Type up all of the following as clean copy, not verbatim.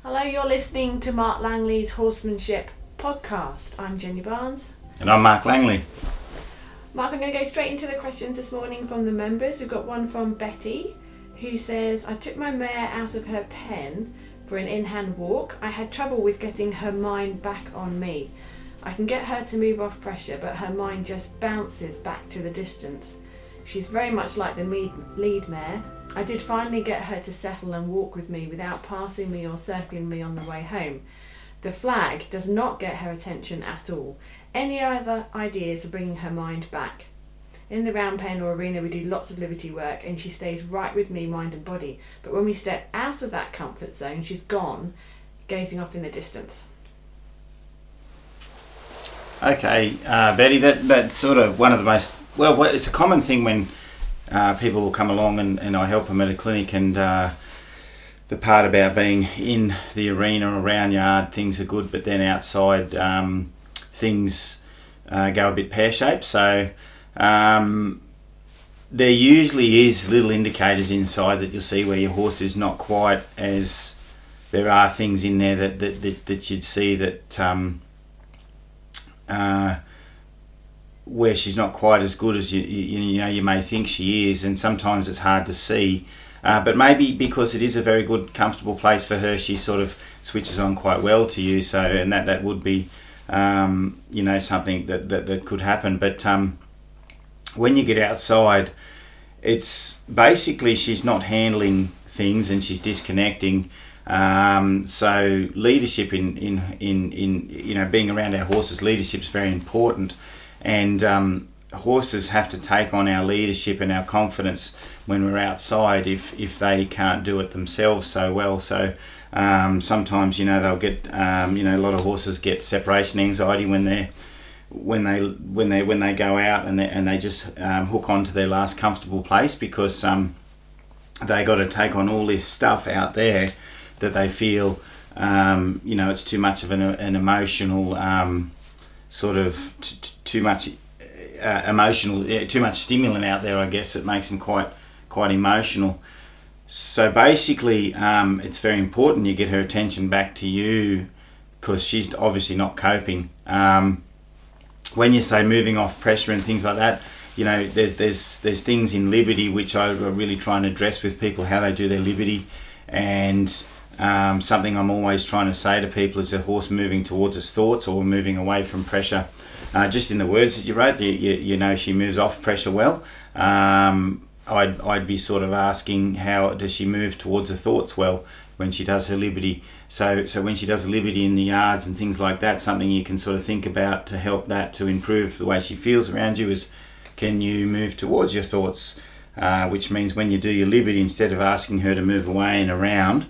Hello, you're listening to Mark Langley's Horsemanship podcast. I'm Jenny Barnes. And I'm Mark Langley. Mark, I'm going to go straight into the questions this morning from the members. We've got one from Betty, who says, I took my mare out of her pen for an in-hand walk. I had trouble with getting her mind back on me. I can get her to move off pressure, but her mind just bounces back to the distance. She's very much like the lead mare. I did finally get her to settle and walk with me without passing me or circling me on the way home. The flag does not get her attention at all. Any other ideas for bringing her mind back? In the round pen or arena we do lots of liberty work and she stays right with me, mind and body. But when we step out of that comfort zone, she's gone, gazing off in the distance. Okay, Betty, that's sort of one of the most, it's a common thing when people will come along and I help them at a clinic, and the part about being in the arena or around yard, things are good, but then outside things go a bit pear-shaped. So there usually is little indicators inside that you'll see where your horse is not quite as, there are things in there that you'd see that where she's not quite as good as you may think she is, and sometimes it's hard to see, but maybe because it is a very good comfortable place for her, she sort of switches on quite well to you. So, and that would be something that could happen. But when you get outside, it's basically she's not handling things and she's disconnecting. So leadership in being around our horses, leadership is very important, and horses have to take on our leadership and our confidence when we're outside if they can't do it themselves so well. So sometimes they'll get a lot of horses get separation anxiety when they go out and they just hook onto their last comfortable place, because they got to take on all this stuff out there that they feel it's too much of an emotional sort of too much too much stimulant out there. I guess it makes them quite emotional. So basically it's very important you get her attention back to you, because she's obviously not coping. When you say moving off pressure and things like that, there's things in liberty which I really try and address with people, how they do their liberty. And something I'm always trying to say to people is the horse moving towards its thoughts or moving away from pressure. Just in the words that you wrote, she moves off pressure well. I'd be sort of asking, how does she move towards her thoughts well when she does her liberty? So when she does the liberty in the yards and things like that, something you can sort of think about to help that to improve the way she feels around you is, can you move towards your thoughts? Which means when you do your liberty, instead of asking her to move away and around,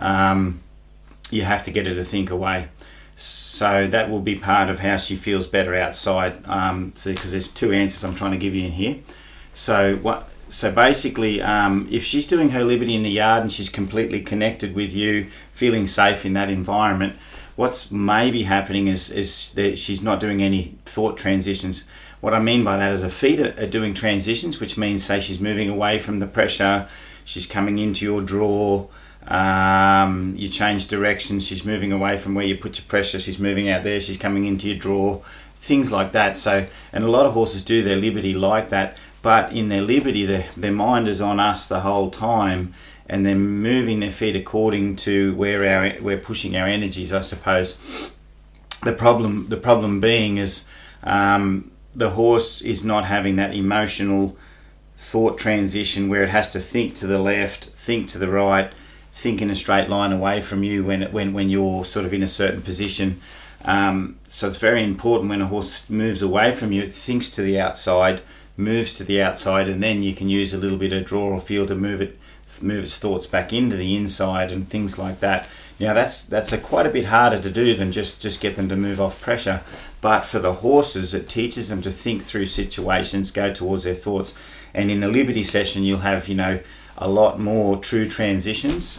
you have to get her to think away. So that will be part of how she feels better outside. Because there's two answers I'm trying to give you in here. So basically, if she's doing her liberty in the yard and she's completely connected with you, feeling safe in that environment, what's maybe happening is that she's not doing any thought transitions. What I mean by that is her feet are doing transitions, which means, say, she's moving away from the pressure, she's coming into your draw, you change direction, she's moving away from where you put your pressure, she's moving out there, she's coming into your draw, things like that. So, and a lot of horses do their liberty like that, but in their liberty their mind is on us the whole time, and they're moving their feet according to where we're pushing our energies, I suppose. The problem being is the horse is not having that emotional thought transition where it has to think to the left, think to the right, think in a straight line away from you when you're sort of in a certain position. So it's very important when a horse moves away from you, it thinks to the outside, moves to the outside, and then you can use a little bit of draw or feel to move its thoughts back into the inside and things like that. That's quite a bit harder to do than just get them to move off pressure. But for the horses, it teaches them to think through situations, go towards their thoughts. And in a liberty session, you'll have a lot more true transitions,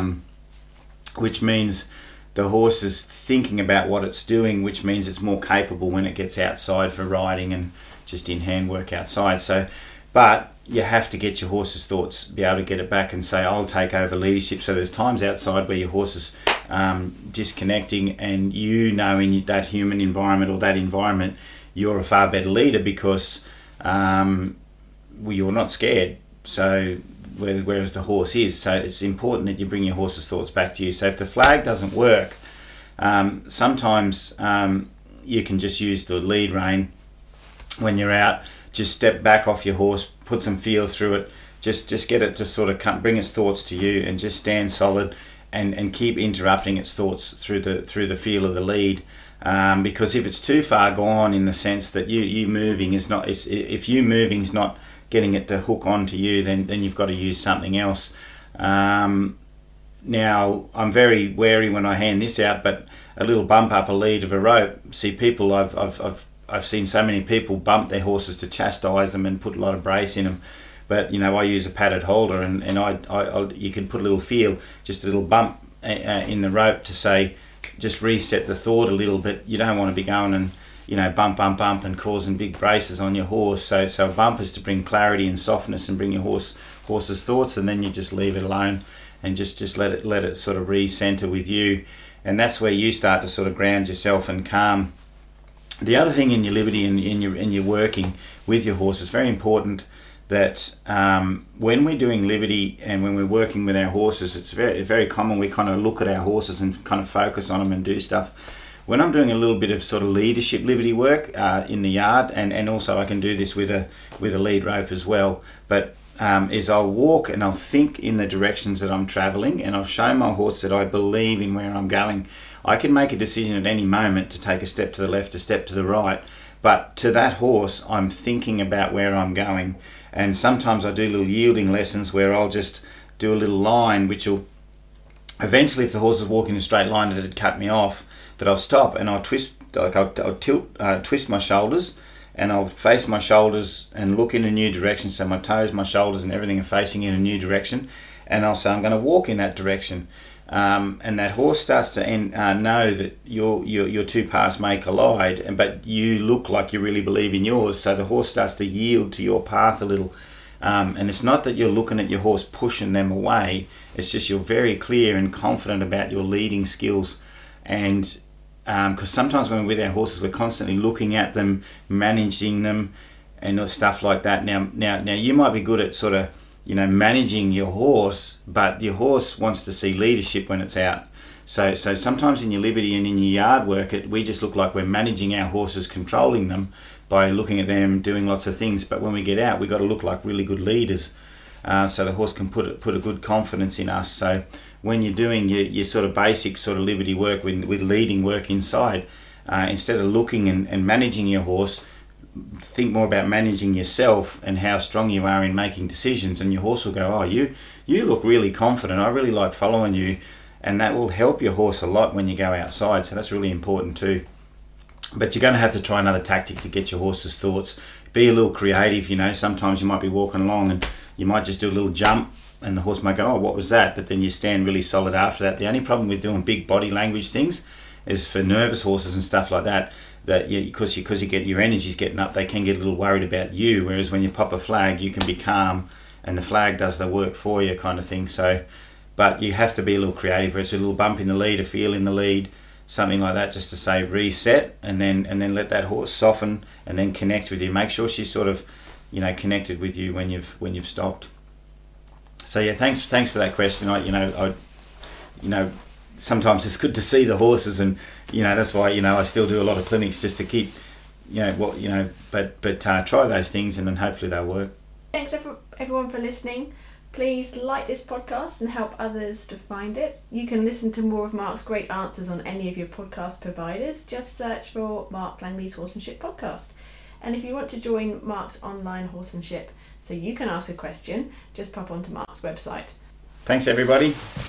which means the horse is thinking about what it's doing, which means it's more capable when it gets outside for riding and just in hand work outside. So, but you have to get your horse's thoughts, be able to get it back and say, I'll take over leadership. So there's times outside where your horse is disconnecting, and you know in that human environment or that environment you're a far better leader because you're not scared. So whereas the horse is. So it's important that you bring your horse's thoughts back to you. So if the flag doesn't work, sometimes you can just use the lead rein when you're out. Just step back off your horse, put some feel through it, just get it to sort of bring its thoughts to you, and just stand solid and keep interrupting its thoughts through the feel of the lead. Because if it's too far gone in the sense that you moving is not, if you moving is not getting it to hook onto you, then you've got to use something else. Now I'm very wary when I hand this out, but a little bump up a lead of a rope. See, people I've seen so many people bump their horses to chastise them and put a lot of brace in them. But I use a padded holder, and you can put a little feel, just a little bump in the rope to say, just reset the thought a little bit. You don't want to be going and bump and causing big braces on your horse. So a bump is to bring clarity and softness and bring your horse's thoughts, and then you just leave it alone and just let it sort of recenter with you, and that's where you start to sort of ground yourself and calm. The other thing in your liberty and in your working with your horse, is very important that when we're doing liberty and when we're working with our horses, it's very common we kind of look at our horses and kind of focus on them and do stuff. When I'm doing a little bit of sort of leadership liberty work in the yard, and also I can do this with a lead rope as well, but is I'll walk and I'll think in the directions that I'm travelling, and I'll show my horse that I believe in where I'm going. I can make a decision at any moment to take a step to the left, a step to the right, but to that horse I'm thinking about where I'm going. And sometimes I do little yielding lessons where I'll just do a little line, which will eventually, if the horse is walking in a straight line, it'd cut me off, but I'll stop and I'll twist, twist my shoulders, and I'll face my shoulders and look in a new direction. So my toes, my shoulders and everything are facing in a new direction, and I'll say I'm going to walk in that direction. And that horse starts to know that your two paths may collide, but you look like you really believe in yours, so the horse starts to yield to your path a little. And it's not that you're looking at your horse pushing them away, it's just you're very clear and confident about your leading skills. And because sometimes when we're with our horses, we're constantly looking at them, managing them and stuff like that. Now you might be good at sort of managing your horse, but your horse wants to see leadership when it's out. So sometimes in your liberty and in your yard work, we just look like we're managing our horses, controlling them by looking at them, doing lots of things. But when we get out, we've got to look like really good leaders, so the horse can put a good confidence in us. So when you're doing your sort of basic sort of liberty work with leading work inside, instead of looking and managing your horse, think more about managing yourself and how strong you are in making decisions, and your horse will go, oh, you look really confident, I really like following you, and that will help your horse a lot when you go outside. So that's really important too. But you're going to have to try another tactic to get your horse's thoughts. Be a little creative. Sometimes you might be walking along and you might just do a little jump, and the horse might go, oh, what was that? But then you stand really solid after that. The only problem with doing big body language things is for nervous horses and stuff like that, because you get your energies getting up, they can get a little worried about you, whereas when you pop a flag, you can be calm and the flag does the work for you, kind of thing. So, but you have to be a little creative. It's a little bump in the lead, a feel in the lead, something like that, just to say reset, and then let that horse soften and then connect with you. Make sure she's sort of connected with you when you've stopped. So yeah, thanks for that question. I sometimes it's good to see the horses, and that's why I still do a lot of clinics just to keep but try those things, and then hopefully they'll work. Thanks everyone for listening. Please like this podcast and help others to find it. You can listen to more of Mark's great answers on any of your podcast providers. Just search for Mark Langley's Horsemanship Podcast. And if you want to join Mark's online horsemanship so you can ask a question, just pop onto Mark's website. Thanks everybody.